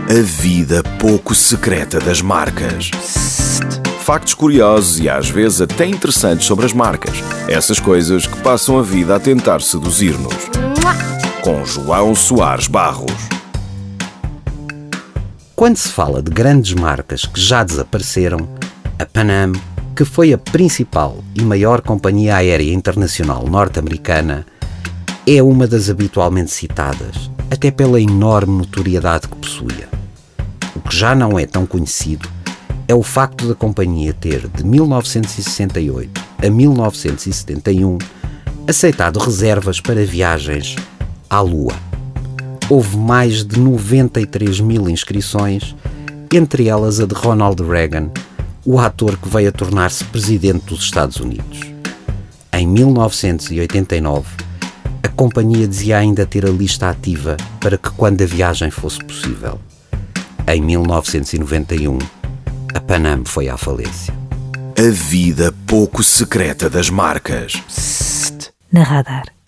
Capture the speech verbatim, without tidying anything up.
A vida pouco secreta das marcas. Factos curiosos e às vezes até interessantes sobre as marcas. Essas coisas que passam a vida a tentar seduzir-nos. Com João Soares Barros. Quando se fala de grandes marcas que já desapareceram, a Pan Am, que foi a principal e maior companhia aérea internacional norte-americana, é uma das habitualmente citadas, até pela enorme notoriedade que possuía. O que já não é tão conhecido é o facto da companhia ter, de mil novecentos e sessenta e oito a mil novecentos e setenta e um, aceitado reservas para viagens à Lua. Houve mais de noventa e três mil inscrições, entre elas a de Ronald Reagan, o ator que veio a tornar-se presidente dos Estados Unidos. Em mil novecentos e oitenta e nove, a companhia dizia ainda ter a lista ativa para que quando a viagem fosse possível. Em mil novecentos e noventa e um, a Pan Am foi à falência. A vida pouco secreta das marcas. Na Radar.